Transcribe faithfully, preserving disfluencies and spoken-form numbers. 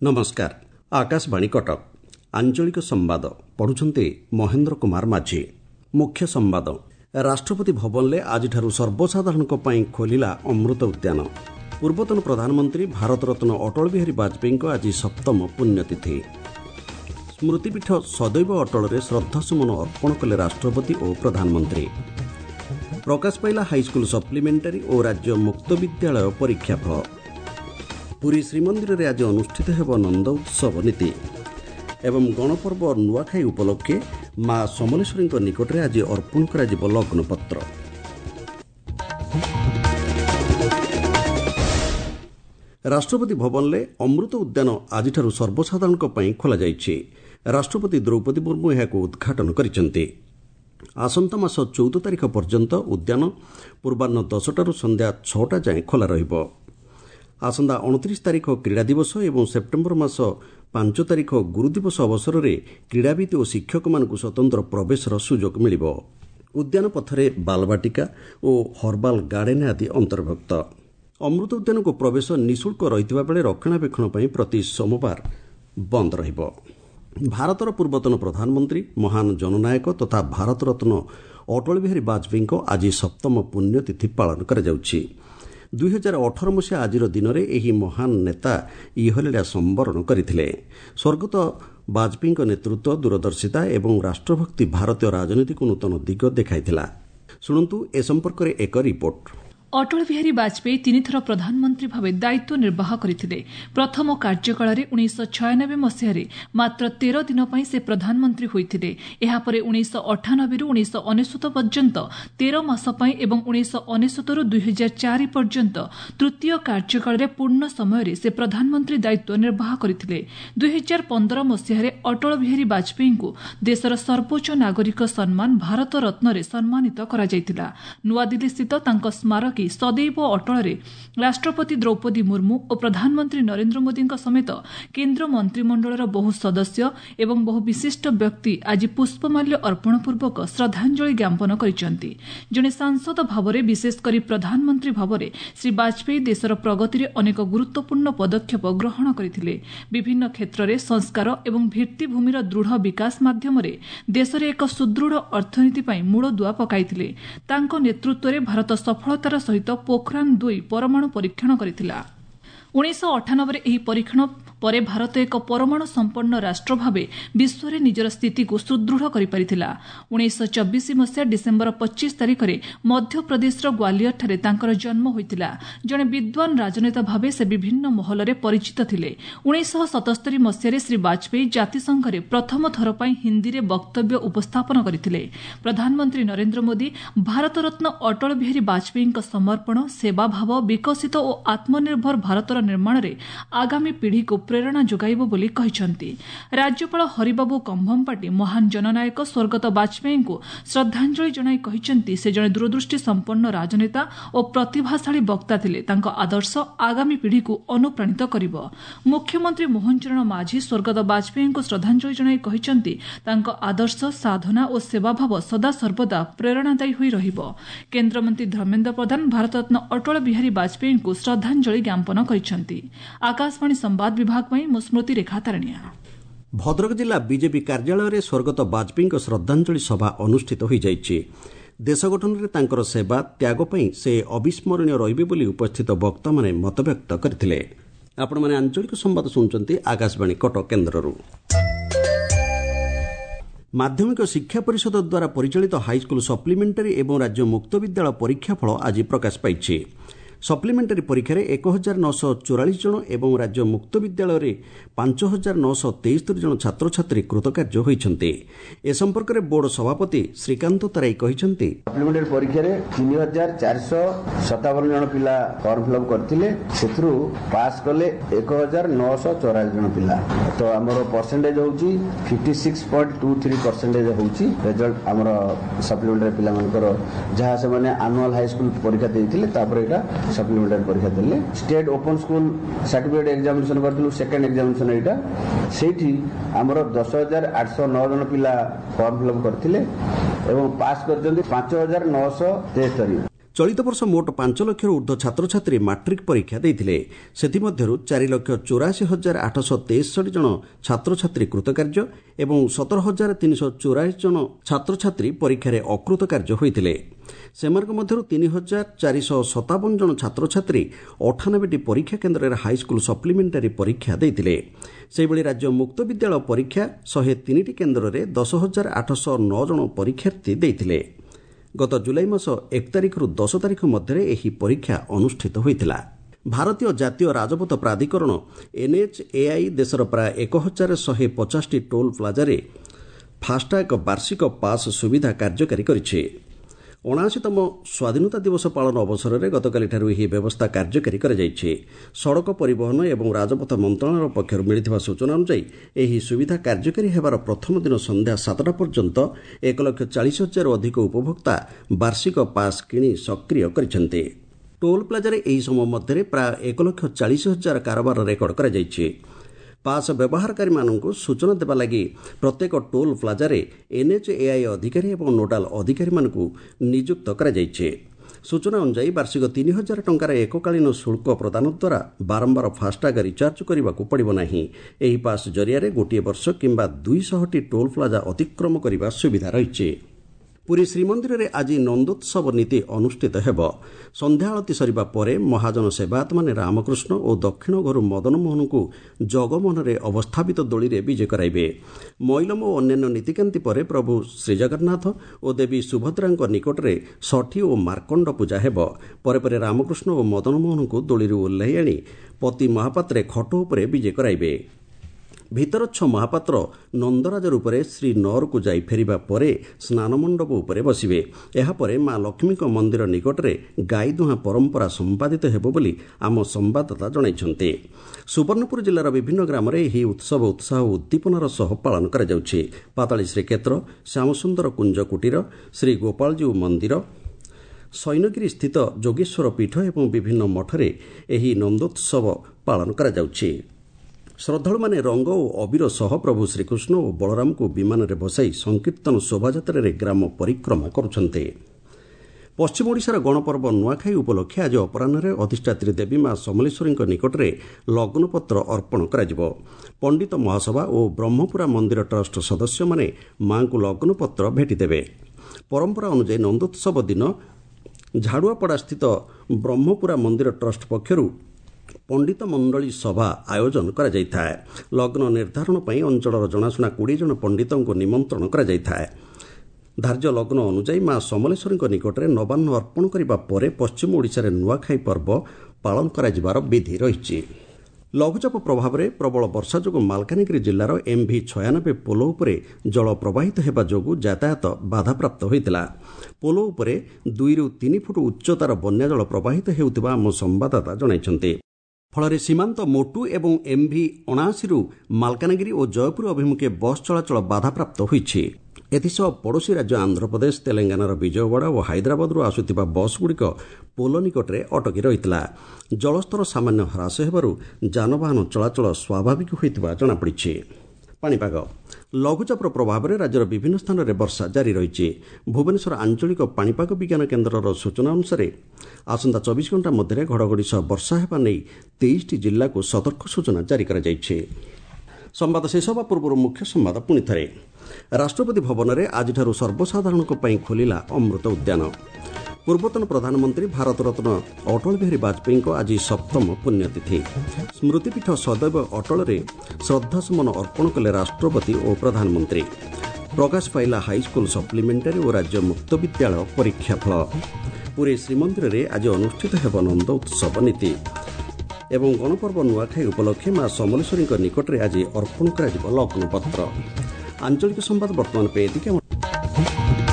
नमस्कार। आकाशवाणी कटक आंचलिक संवाद पढ़ुछन्ते महेन्द्र कुमार माझी। मुख्य संवाद। राष्ट्रपति भवन में आज सर्वसाधारण खोलिला अमृत उद्यान। पूर्वतन प्रधानमंत्री भारत रत्न अटल बिहारी वाजपेयी आज सप्तम पुण्यतिथि। स्मृतिपीठ सदैव अटल में श्रद्धासुमन अर्पण कले राष्ट्रपति और प्रधानमंत्री। प्रकाश पाइला हाईस्कूल सप्लीमेंटारी और राज्य मुक्त विद्यालय परीक्षा फल। पुरी श्रीमंदिर में आज अनुष्ठित हेब नंद उत्सव नीति एवं गणपर्व नुआखाई उपलक्षे मां समलेश्वरी निकट में आज अर्पण कर लग्न पत्र। राष्ट्रपति भवन में अमृत उद्यान आज सर्वसाधारण खोल जाइछि। राष्ट्रपति द्रौपदी मुर्मू यह उद्घाटन करिसेंति। आसंता मास चौदह तारिख पर्यंत उद्यान पूर्वाह्न दसटारू संध्या छटा जाए खोला रहिबो। आसंता उनतीस तारिख क्रीड़ा दिवस और सेप्टेम्बर मास पांच तारिख गुरु दिवस अवसर में क्रीड़ाविद और शिक्षक मानकु स्वतंत्र प्रवेशर सुजोग मिलिबो। उद्यान पथरे बालबाटिका और हर्बाल गार्डेन आदि अंतर्भुक्त। अमृत उद्यान को प्रवेश निःशुल्क रहितबा बेले रक्षणाबेक्षण पई प्रति सोमवार बंद रहिबो। भारतर पूर्वतन प्रधानमंत्री महान जननायक तथा भारत रत्न अटल बिहारी वाजपेयी आज सप्तम पुण्यतिथि पालन करा जाउछि। दुई हजार अठर मसीहा आज दिन में यह महान नेता इहलीला संवरण करथिले। स्वर्गत वाजपेयी नेतृत्व दूरदर्शिता एवं राष्ट्रभक्ति भारतीय राजनीति को नूतन दिग देखाइथिला। शुणन्तु ए संपर्क में एक रिपोर्ट। अटल बिहारी वाजपेयी तीन थर प्रधानमंत्री भाव दायित्व निर्वाह करथिले। प्रथम कार्यकाल में उन्नीस छयानबे मसीह मात्र तेरह दिन पर से प्रधानमंत्री होइथिले। एहापरे उन्नीस अठानबे रु उन्नीस अनेशत पर्यंत तेरह मास एवं उन्नीस अनेशत रु दुई हजार चार पर्यंत तृतीय कार्यकाल में पूर्ण समय से प्रधानमंत्री दायित्व निर्वाह करथिले। दुई हजार पंद्रह मसीह अटल बिहारी वाजपेयी को देशर सर्वोच्च नागरिक सम्मान भारत रत्न सम्मानित करा जायतिला। नुआदिल्ली स्थित तांको स्मारकी सदैव अटल रे राष्ट्रपति द्रौपदी मुर्मू और प्रधानमंत्री नरेंद्र मोदी समेत केन्द्र मंत्रिमंडलर बहु सदस्य एवं बहु विशिष्ट व्यक्ति आज पुष्पमाल्य अर्पण पूर्वक श्रद्धांजलि ज्ञापन करिसेंति। जने सांसद भाव में विशेषकर प्रधानमंत्री भाव में श्री वाजपेयी देशर प्रगति में अनेक गुरुत्वपूर्ण पदक्षेप ग्रहण करथिले। विभिन्न क्षेत्र में संस्कार एवं भित्तिभूमिर दृढ़ विकास माध्यम देश में एक सुदृढ़ अर्थनीति पर मूलदुआ पकाइथिले। तांको नेतृत्व में भारत सफलतार सहित पोखरान दुई परमाणु परीक्षण करिथिला। उन्नीस अठानबे एही परीक्षण परे भारत एक परमाणु संपन्न राष्ट्र भाव विश्व में निजर स्थिति को सुदृढ़ करिपारिथिला। उन्नीस चौबीस मसीहा डिसेम्बर पच्चीस तारिख में मध्यप्रदेश ग्वालियर ठारे तांकर जन्म होइतिला। जने विद्वान राजनेता भाव से विभिन्न महल में परिचित थिले। उन्नीस सतस्तरी मसीह श्री वाजपेयी जातिसंघ में प्रथम थर पर हिंदी में वक्तव्य उपस्थापन करथिले। प्रधानमंत्री नरेंद्र मोदी भारत रत्न अटल बिहारी वाजपेयी समर्पण सेवा भाव विकसित और आत्मनिर्भर भारतर निर्माण में आगामी पीढ़ी को प्रेरणा जोगाइबो बोली कहिसंती। राज्यपाल हरिबाबू कंभमपाटी महान जननायक स्वर्गत वाजपेयी को श्रद्धांजलि जणाई कहिसंती से जने दूरदृष्टि संपन्न राजनेता और प्रतिभाशाली वक्ता थिले। तांको आदर्श आगामी पीढ़ी को अनुप्राणित करिबो। मुख्यमंत्री मोहन चरण माझी स्वर्गत वाजपेयी को श्रद्धांजलि जणाई कहिसंती तांको आदर्श साधना और सेवाभाव सदा सर्वदा प्रेरणादायी होई रहिबो। केन्द्रमंत्री धर्मेन्द्र प्रधान भारत रत्न अटल बिहारी वाजपेयी को श्रद्धांजलि ज्ञापन करिसंती। आकाशवाणी संवाद विभाग में स्मृति रेखा तारणिया। भद्रक जिला बीजेपी कार्यालय में स्वर्गत वाजपेयी श्रद्धांजलि सभा अनुष्ठित हो जाइछि। देश गठन में तांकर सेवा त्याग पई से अविस्मरणीय रहिबे बोली उपस्थित वक्ता माने मतव्यक्त करथिले। आपण माने आंचलिक संवाद सुनचंती आकाशवाणी कटक केन्द्ररू। माध्यमिक शिक्षा परिषद द्वारा परिचालित हाईस्कूल सप्लीमेंटारी एवं राज्य मुक्त विद्यालय परीक्षा फल आज प्रकाश पाइछि। सप्लीमेंटारी परीक्षा एक हजार नौश चौरालीस जन एवं राज्य मुक्त विद्यालय में पांच हजार नौश तेस्तरी जन छात्र छात्री कृतकार्य होइछन्ते। ए संपर्क में बोर्ड सभापति श्रीकांत तराई कहिसंती सप्लीमेंटारी परीक्षा रे तीन हजार चार सौ सत्तावन जन पिला फॉर्म फिलअप करथिले। सेथरु पास कले एक हजार नौश चौरालीस जन पिला। तो हमर परसेंटेज होउची छप्पन पॉइंट दो तीन परसेंटेज होउची। रिजल्ट हमर सप्लीमेंटारी पिला मनकर जहां से माने एनुअल हाई स्कूल परीक्षा देथिले तापर एटा सप्लीमेंटारी परीक्षा देले। State open school certificate examination करथिलु। सेकंड एग्जामिनेशन एटा सेठी हमर दस हजार आठ सौ नौ जन पिला फॉर्म फिलअप करथिले एवं पास करजंती पांच हजार नौ सौ तेस्तरी। ଚଳିତ ବର୍ଷ ମୋଟ ପାଞ୍ଚ ଲକ୍ଷରୁ ଉର୍ଦ୍ଧ୍ୱ ଛାତ୍ରଛାତ୍ରୀ ମାଟ୍ରିକ୍ ପରୀକ୍ଷା ଦେଇଥିଲେ। ସେଥିମଧ୍ୟରୁ ଚାରି ଲକ୍ଷ ଚଉରାଅଶୀ ହଜାର ଆଠଶହ ତେଷଠି ଜଣ ଛାତ୍ରଛାତ୍ରୀ କୃତକାର୍ଯ୍ୟ ଏବଂ ସତର ହଜାର ତିନିଶହ ଚଉରାଳିଶ ଜଣ ଛାତ୍ରଛାତ୍ରୀ ପରୀକ୍ଷାରେ ଅକୃତକାର୍ଯ୍ୟ ହୋଇଥିଲେ। ସେମାନଙ୍କ ମଧ୍ୟରୁ ତିନି ହଜାର ଚାରିଶହ ସତାବନ ଜଣ ଛାତ୍ରଛାତ୍ରୀ ଅଠାନବେଟି ପରୀକ୍ଷା କେନ୍ଦ୍ରରେ ହାଇସ୍କୁଲ ସପ୍ଲିମେଣ୍ଟାରୀ ପରୀକ୍ଷା ଦେଇଥିଲେ। ସେହିଭଳି ରାଜ୍ୟ ମୁକ୍ତ ବିଦ୍ୟାଳୟ ପରୀକ୍ଷା ଶହେ ତିନିଟି କେନ୍ଦ୍ରରେ ଦଶ ହଜାର ଆଠଶହ ନଅ ଜଣ ପରୀକ୍ଷାର୍ଥୀ ଦେଇଥିଲେ। ଗତ ଜୁଲାଇ ମାସ ଏକ ତାରିଖରୁ ଦଶ ତାରିଖ ମଧ୍ୟରେ ଏହି ପରୀକ୍ଷା ଅନୁଷ୍ଠିତ ହୋଇଥିଲା। ଭାରତୀୟ ଜାତୀୟ ରାଜପଥ ପ୍ରାଧିକରଣ ଏନ୍ଏଚ୍ଏଆଇ ଦେଶର ପ୍ରାୟ ଏକ ହଜାର ଶହେ ପଚାଶଟି ଟୋଲ୍ ପ୍ଲାଜାରେ ଫାସ୍ଟାଗ୍ ବାର୍ଷିକ ପାସ୍ ସୁବିଧା କାର୍ଯ୍ୟକାରୀ କରିଛି। ଅଣାଅଶୀତମ ସ୍ୱାଧୀନତା ଦିବସ ପାଳନ ଅବସରରେ ଗତକାଲିଠାରୁ ଏହି ବ୍ୟବସ୍ଥା କାର୍ଯ୍ୟକାରୀ କରାଯାଇଛି। ସଡ଼କ ପରିବହନ ଏବଂ ରାଜପଥ ମନ୍ତ୍ରଣାଳୟ ପକ୍ଷରୁ ମିଳିଥିବା ସୂଚନା ଅନୁଯାୟୀ ଏହି ସୁବିଧା କାର୍ଯ୍ୟକାରୀ ହେବାର ପ୍ରଥମ ଦିନ ସନ୍ଧ୍ୟା ସାତଟା ପର୍ଯ୍ୟନ୍ତ ଏକ ଲକ୍ଷ ଚାଳିଶ ହଜାରରୁ ଅଧିକ ଉପଭୋକ୍ତା ବାର୍ଷିକ ପାସ୍ କିଣି ସକ୍ରିୟ କରିଛନ୍ତି। ଟୋଲ୍ ପ୍ଲାଜାରେ ଏହି ସମୟ ମଧ୍ୟରେ ପ୍ରାୟ ଏକ ଲକ୍ଷ ଚାଳିଶ ହଜାର କାରବାର ରେକର୍ଡ କରାଯାଇଛି। ପାସ୍ ବ୍ୟବହାରକାରୀମାନଙ୍କୁ ସୂଚନା ଦେବା ଲାଗି ପ୍ରତ୍ୟେକ ଟୋଲ୍ ପ୍ଲାଜାରେ ଏନ୍ଏଚ୍ଏଆଇ ଅଧିକାରୀ ଏବଂ ନୋଡାଲ ଅଧିକାରୀମାନଙ୍କୁ ନିଯୁକ୍ତ କରାଯାଇଛି। ସୂଚନା ଅନୁଯାୟୀ ବାର୍ଷିକ ତିନି ହଜାର ଟଙ୍କାର ଏକକାଳୀନ ଶୁଳ୍କ ପ୍ରଦାନ ଦ୍ୱାରା ବାରମ୍ବାର ଫାସ୍ଟାଗ୍ ରିଚାର୍ଜ କରିବାକୁ ପଡ଼ିବ ନାହିଁ। ଏହି ପାସ୍ ଜରିଆରେ ଗୋଟିଏ ବର୍ଷ କିମ୍ବା ଦୁଇଶହଟି ଟୋଲ୍ ପ୍ଲାଜା ଅତିକ୍ରମ କରିବା ସୁବିଧା ରହିଛି। ପୁରୀ ଶ୍ରୀମନ୍ଦିରରେ ଆଜି ନନ୍ଦୋତ୍ସବ ନୀତି ଅନୁଷ୍ଠିତ ହେବ। ସନ୍ଧ୍ୟା ଆଳତି ସରିବା ପରେ ମହାଜନ ସେବାୟତମାନେ ରାମକୃଷ୍ଣ ଓ ଦକ୍ଷିଣ ଘରୁ ମଦନମୋହନଙ୍କୁ ଜଗମୋହନରେ ଅବସ୍ଥାପିତ ଦୋଳିରେ ବିଜେ କରାଇବେ। ମଇଲମ ଓ ଅନ୍ୟାନ୍ୟ ନୀତିକାନ୍ତି ପରେ ପ୍ରଭୁ ଶ୍ରୀଜଗନ୍ନାଥ ଓ ଦେବୀ ସୁଭଦ୍ରାଙ୍କ ନିକଟରେ ଷଠି ଓ ମାର୍କଣ୍ଡ ପୂଜା ହେବ। ପରେ ପରେ ରାମକୃଷ୍ଣ ଓ ମଦନମୋହନଙ୍କୁ ଦୋଳିରୁ ଓହ୍ଲାଇ ଆଣି ପତି ମହାପାତ୍ରେ ଖଟ ଉପରେ ବିଜେ କରାଇବେ। ଭିତରଚ୍ଛ ମହାପାତ୍ର ନନ୍ଦରାଜ ରୂପରେ ଶ୍ରୀନଅରକୁ ଯାଇ ଫେରିବା ପରେ ସ୍ନାନମଣ୍ଡପ ଉପରେ ବସିବେ। ଏହାପରେ ମା ଲକ୍ଷ୍ମୀଙ୍କ ମନ୍ଦିର ନିକଟରେ ଗାଈଦୁହାଁ ପରମ୍ପରା ସମ୍ପାଦିତ ହେବ ବୋଲି ଆମ ସମ୍ବାଦଦାତା ଜଣାଇଛନ୍ତି। ସୁବର୍ଣ୍ଣପୁର ଜିଲ୍ଲାର ବିଭିନ୍ନ ଗ୍ରାମରେ ଏହି ଉତ୍ସବ ଉତ୍ସାହ ଓ ଉଦ୍ଦୀପନାର ସହ ପାଳନ କରାଯାଉଛି। ପାତାଳୀ ଶ୍ରୀକ୍ଷେତ୍ର, ଶ୍ୟାମସୁନ୍ଦର କୁଞ୍ଜ କୁଟୀର, ଶ୍ରୀ ଗୋପାଳଜୀଉ ମନ୍ଦିର, ସୈନଗିରି ସ୍ଥିତ ଯୋଗେଶ୍ୱର ପୀଠ ଏବଂ ବିଭିନ୍ନ ମଠରେ ଏହି ନନ୍ଦୋତ୍ସବ ପାଳନ କରାଯାଉଛି। ଶ୍ରଦ୍ଧାଳୁମାନେ ରଙ୍ଗ ଓ ଅବିର ସହ ପ୍ରଭୁ ଶ୍ରୀକୃଷ୍ଣ ଓ ବଳରାମଙ୍କୁ ବିମାନରେ ବସାଇ ସଂକୀର୍ତ୍ତନ ଶୋଭାଯାତ୍ରାରେ ଗ୍ରାମ ପରିକ୍ରମା କରୁଛନ୍ତି। ପଶ୍ଚିମ ଓଡ଼ିଶାର ଗଣପର୍ବ ନୂଆଖାଇ ଉପଲକ୍ଷେ ଆଜି ଅପରାହ୍ନରେ ଅଧିଷ୍ଠାତ୍ରୀ ଦେବୀ ମା ସମଲେଶ୍ୱରୀଙ୍କ ନିକଟରେ ଲଗ୍ନପତ୍ର ଅର୍ପଣ କରାଯିବ। ପଣ୍ଡିତ ମହାସଭା ଓ ବ୍ରହ୍ମପୁରା ମନ୍ଦିର ଟ୍ରଷ୍ଟ ସଦସ୍ୟମାନେ ମାଙ୍କୁ ଲଗ୍ନପତ୍ର ଭେଟିଦେବେ। ପରମ୍ପରା ଅନୁଯାୟୀ ନନ୍ଦୋତ୍ସବ ଦିନ ଝାଡ଼ୁଆପଡ଼ାସ୍ଥିତ ବ୍ରହ୍ମପୁରା ମନ୍ଦିର ଟ୍ରଷ୍ଟ ପକ୍ଷରୁ ପଣ୍ଡିତ ମଣ୍ଡଳୀ ସଭା ଆୟୋଜନ କରାଯାଇଥାଏ। ଲଗ୍ନ ନିର୍ଦ୍ଧାରଣ ପାଇଁ ଅଞ୍ଚଳର ଜଣାଶୁଣା କୋଡ଼ିଏ ଜଣ ପଣ୍ଡିତଙ୍କୁ ନିମନ୍ତ୍ରଣ କରାଯାଇଥାଏ। ଧାର୍ଯ୍ୟ ଲଗ୍ନ ଅନୁଯାୟୀ ମା ସମଲେଶ୍ୱରୀଙ୍କ ନିକଟରେ ନବାନ୍ନ ଅର୍ପଣ କରିବା ପରେ ପଶ୍ଚିମ ଓଡ଼ିଶାରେ ନୂଆଖାଇ ପର୍ବ ପାଳନ କରାଯିବାର ବିଧି ରହିଛି। ଲଘୁଚାପ ପ୍ରଭାବରେ ପ୍ରବଳ ବର୍ଷା ଯୋଗୁଁ ମାଲକାନଗିରି ଜିଲ୍ଲାର ଏମ୍ଭି ଛୟାନବେ ପୋଲ ଉପରେ ଜଳ ପ୍ରବାହିତ ହେବା ଯୋଗୁଁ ଯାତାୟାତ ବାଧାପ୍ରାପ୍ତ ହୋଇଥିଲା। ପୋଲ ଉପରେ ଦୁଇରୁ ତିନି ଫୁଟ ଉଚ୍ଚତାର ବନ୍ୟାଜଳ ପ୍ରବାହିତ ହେଉଥିବା ଆମ ସମ୍ବାଦଦାତା ଜଣାଇଛନ୍ତି। ଫଳରେ ସୀମାନ୍ତ ମୋଟୁ ଏବଂ ଏମ୍ଭି ଅଣାଅଶୀରୁ ମାଲକାନଗିରି ଓ ଜୟପୁର ଅଭିମୁଖେ ବସ୍ ଚଳାଚଳ ବାଧାପ୍ରାପ୍ତ ହୋଇଛି। ଏଥିସହ ପଡ଼ୋଶୀ ରାଜ୍ୟ ଆନ୍ଧ୍ରପ୍ରଦେଶ, ତେଲେଙ୍ଗାନାର ବିଜୟୱାଡ଼ା ଓ ହାଇଦ୍ରାବାଦରୁ ଆସୁଥିବା ବସ୍ଗୁଡ଼ିକ ପୋଲ ନିକଟରେ ଅଟକି ରହିଥିଲା। ଜଳସ୍ତର ସାମାନ୍ୟ ହ୍ରାସ ହେବାରୁ ଯାନବାହନ ଚଳାଚଳ ସ୍ୱାଭାବିକ ହୋଇଥିବା ଜଣାପଡ଼ିଛି। ପାଣିପାଗ ଲଘୁଚାପର ପ୍ରଭାବରେ ରାଜ୍ୟର ବିଭିନ୍ନ ସ୍ଥାନରେ ବର୍ଷା ଜାରି ରହିଛି। ଭୁବନେଶ୍ୱର ଆଞ୍ଚଳିକ ପାଣିପାଗ ବିଜ୍ଞାନ କେନ୍ଦ୍ରର ସୂଚନା ଅନୁସାରେ ଆସନ୍ତା ଚବିଶ ଘଣ୍ଟା ମଧ୍ୟରେ ଘଡ଼ଘଡ଼ି ସହ ବର୍ଷା ହେବା ନେଇ ତେଇଶଟି ଜିଲ୍ଲାକୁ ସତର୍କ ସୂଚନା ଜାରି କରାଯାଇଛି। ସମ୍ବାଦ ଶେଷ ହେବା ପୂର୍ବରୁ ମୁଖ୍ୟ ସମ୍ବାଦ ପୁଣି ଥରେ। ରାଷ୍ଟ୍ରପତି ଭବନରେ ଆଜିଠାରୁ ସର୍ବସାଧାରଣଙ୍କ ପାଇଁ ଖୋଲିଲା ଅମୃତ ଉଦ୍ୟାନ। ପୂର୍ବତନ ପ୍ରଧାନମନ୍ତ୍ରୀ ଭାରତରତ୍ନ ଅଟଳ ବିହାରୀ ବାଜପେୟୀଙ୍କ ଆଜି ସପ୍ତମ ପୁଣ୍ୟତିଥି। ସ୍ମୃତିପୀଠ ସଦୈବ ଅଟଳରେ ଶ୍ରଦ୍ଧାସୁମନ ଅର୍ପଣ କଲେ ରାଷ୍ଟ୍ରପତି ଓ ପ୍ରଧାନମନ୍ତ୍ରୀ। ପ୍ରକାଶ ପାଇଲା ହାଇସ୍କୁଲ ସପ୍ଲିମେଣ୍ଟାରୀ ଓ ରାଜ୍ୟ ମୁକ୍ତ ବିଦ୍ୟାଳୟ ପରୀକ୍ଷା ଫଳ। ପୁରୀ ଶ୍ରୀମନ୍ଦିରରେ ଆଜି ଅନୁଷ୍ଠିତ ହେବ ନନ୍ଦ ଉତ୍ସବ ନୀତି ଏବଂ ଗଣପର୍ବ ନୂଆଖାଇ ଉପଲକ୍ଷେ ମା ସମଲେଶ୍ୱରୀଙ୍କ ନିକଟରେ ଆଜି ଅର୍ପଣ କରାଯିବ ଲଗ୍ନପତ୍ର। ଆଞ୍ଚଳିକ ସମ୍ବାଦ ବର୍ତ୍ତମାନ ପାଇଁ ଏତିକି।